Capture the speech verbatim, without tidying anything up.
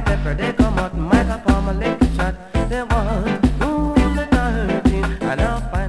pepper, they come out, mic up on my leg shot. They want, ooh, let her hurting, and I'll find